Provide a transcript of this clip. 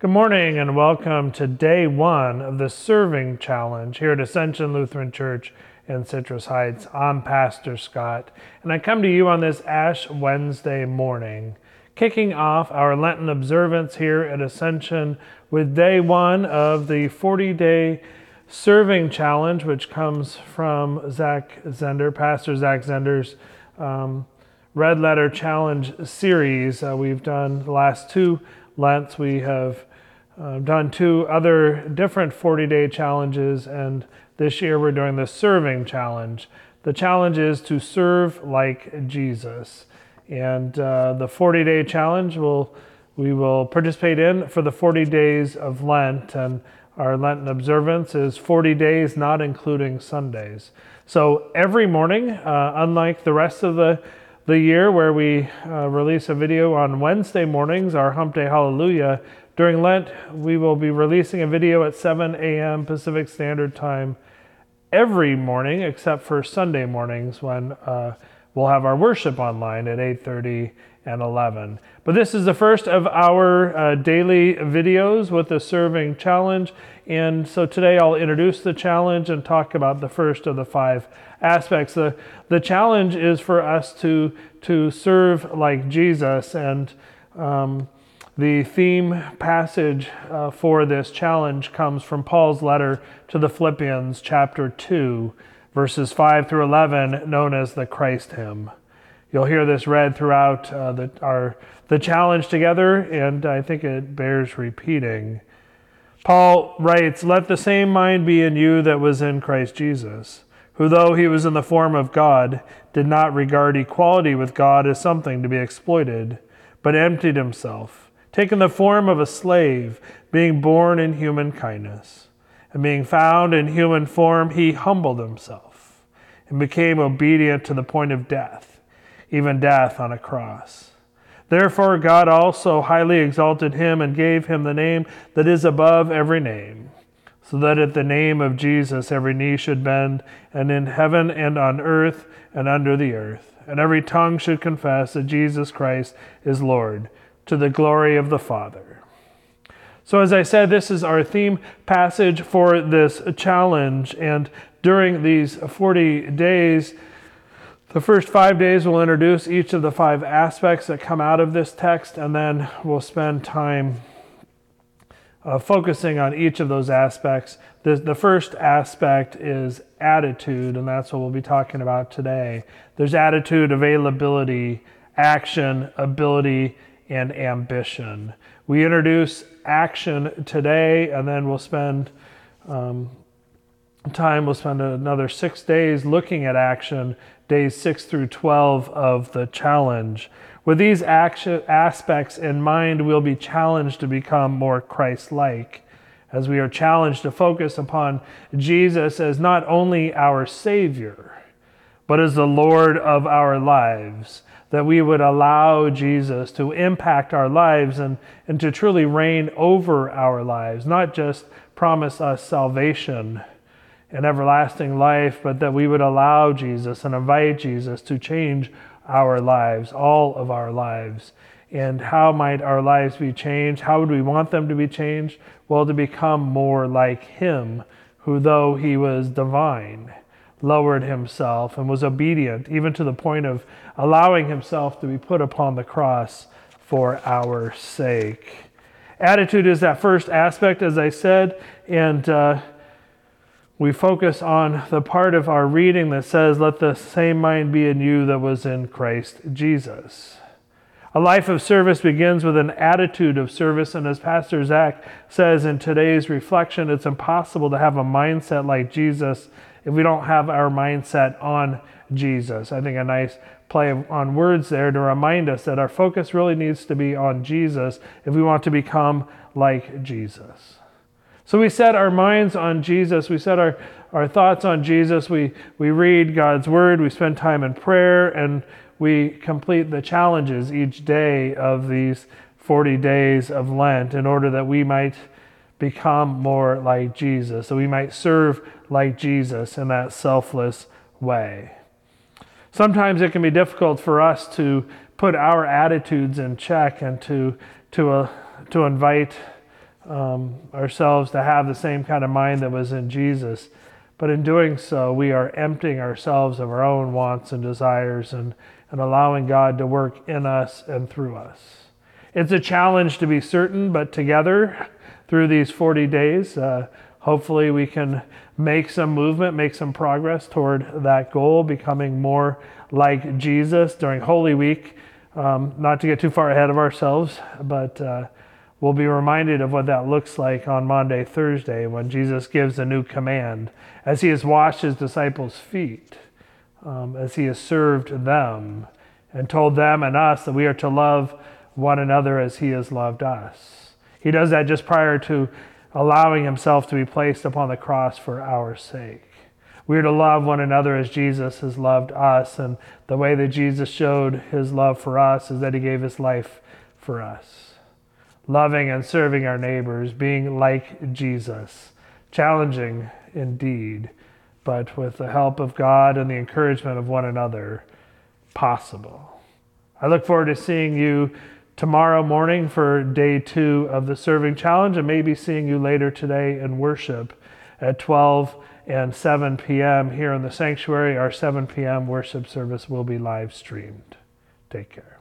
Good morning and welcome to day one of the Serving Challenge here at Ascension Lutheran Church in Citrus Heights. I'm Pastor Scott, and I come to you on this Ash Wednesday morning, kicking off our Lenten observance here at Ascension with day one of the 40-day Serving Challenge, which comes from Zach Zender, Pastor Zach Zender's Red Letter Challenge series. We've done the last two Lents. We have done two other different 40-day challenges, and this year we're doing the Serving Challenge. The challenge is to serve like Jesus. And the 40-day challenge we will participate in for the 40 days of Lent, and our Lenten observance is 40 days, not including Sundays. So every morning, unlike the rest of the year where we release a video on Wednesday mornings, our Hump Day Hallelujah, during Lent, we will be releasing a video at 7 a.m. Pacific Standard Time every morning, except for Sunday mornings when we'll have our worship online at 8:30 and 11. But this is the first of our daily videos with the Serving Challenge. And so today I'll introduce the challenge and talk about the first of the five aspects. The challenge is for us to serve like Jesus, and the theme passage for this challenge comes from Paul's letter to the Philippians, chapter 2, verses 5 through 11, known as the Christ hymn. You'll hear this read throughout the challenge together, and I think it bears repeating. Paul writes, "Let the same mind be in you that was in Christ Jesus, who though he was in the form of God, did not regard equality with God as something to be exploited, but emptied himself, taking the form of a slave, being born in human kindness. And being found in human form, he humbled himself and became obedient to the point of death, even death on a cross. Therefore God also highly exalted him and gave him the name that is above every name, so that at the name of Jesus every knee should bend, and in heaven and on earth and under the earth, and every tongue should confess that Jesus Christ is Lord, to the glory of the Father." So as I said, this is our theme passage for this challenge, and during these 40 days, the first 5 days we'll introduce each of the five aspects that come out of this text, and then we'll spend time focusing on each of those aspects. The first aspect is attitude, and that's what we'll be talking about today. There's attitude, availability, action, ability, and ambition. We introduce action today, and then we'll spend another 6 days looking at action, days 6 through 12 of the challenge. With these action aspects in mind, we'll be challenged to become more Christ-like, as we are challenged to focus upon Jesus as not only our Savior, but as the Lord of our lives, that we would allow Jesus to impact our lives and to truly reign over our lives, not just promise us salvation and everlasting life, but that we would allow Jesus and invite Jesus to change our lives, all of our lives. And how might our lives be changed? How would we want them to be changed? Well, to become more like him, who though he was divine, lowered himself and was obedient, even to the point of allowing himself to be put upon the cross for our sake. Attitude is that first aspect, as I said, and we focus on the part of our reading that says, "Let the same mind be in you that was in Christ Jesus." A life of service begins with an attitude of service, and as Pastor Zach says in today's reflection, it's impossible to have a mindset like Jesus if we don't have our mindset on Jesus. I think a nice play on words there to remind us that our focus really needs to be on Jesus if we want to become like Jesus. So we set our minds on Jesus. We set our thoughts on Jesus. We read God's word. We spend time in prayer, and we complete the challenges each day of these 40 days of Lent in order that we might become more like Jesus, so we might serve like Jesus in that selfless way. Sometimes it can be difficult for us to put our attitudes in check and to invite ourselves to have the same kind of mind that was in Jesus. But in doing so, we are emptying ourselves of our own wants and desires and allowing God to work in us and through us. It's a challenge to be certain, but together through these 40 days, hopefully we can make some movement, make some progress toward that goal, becoming more like Jesus during Holy Week. Not to get too far ahead of ourselves, but we'll be reminded of what that looks like on Maundy, Thursday, when Jesus gives a new command, as he has washed his disciples' feet, as he has served them, and told them and us that we are to love one another as he has loved us. He does that just prior to allowing himself to be placed upon the cross for our sake. We are to love one another as Jesus has loved us, and the way that Jesus showed his love for us is that he gave his life for us. Loving and serving our neighbors, being like Jesus, challenging indeed, but with the help of God and the encouragement of one another, possible. I look forward to seeing you tomorrow morning for day 2 of the Serving Challenge, and maybe seeing you later today in worship at 12 and 7 p.m. here in the sanctuary. Our 7 p.m. worship service will be live streamed. Take care.